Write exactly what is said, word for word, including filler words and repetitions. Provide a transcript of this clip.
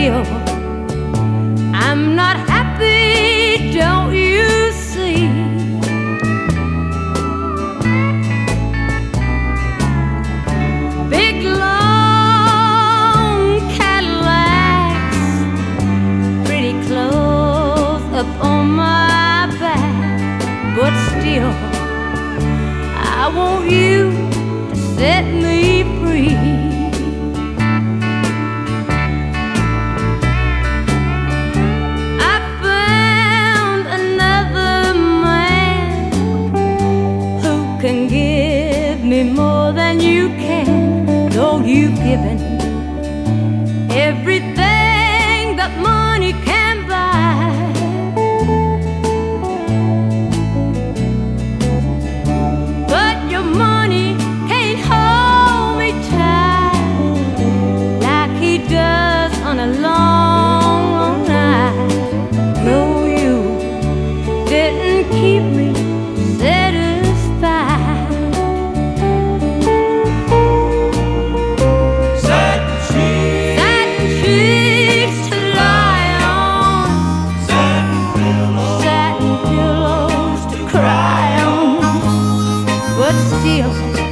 still I'm not happy, don't you see? Big long Cadillacs, pretty clothes up on my back, but still I want you to set me free. Can give me more than you can, though you've given everything that money can buy. But your money can't hold me tight like he does on a long, long night. No, you didn't keep me satisfied. But still